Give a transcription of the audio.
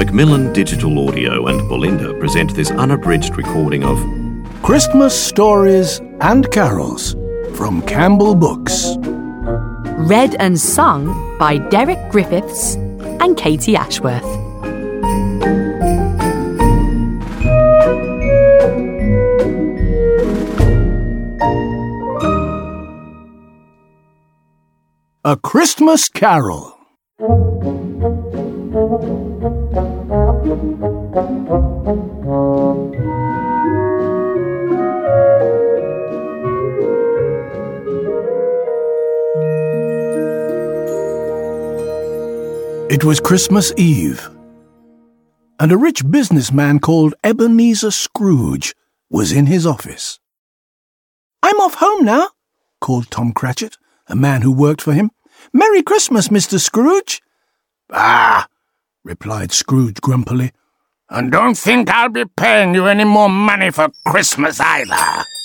Macmillan Digital Audio and Belinda present this unabridged recording of Christmas Stories and Carols from Campbell Books. Read and sung by Derek Griffiths and Katie Ashworth. A Christmas Carol. It was Christmas Eve, and a rich businessman called Ebenezer Scrooge was in his office. "I'm off home now," called Tom Cratchit, a man who worked for him. "Merry Christmas, Mr. Scrooge." "Ah," replied Scrooge grumpily, "and don't think I'll be paying you any more money for Christmas either."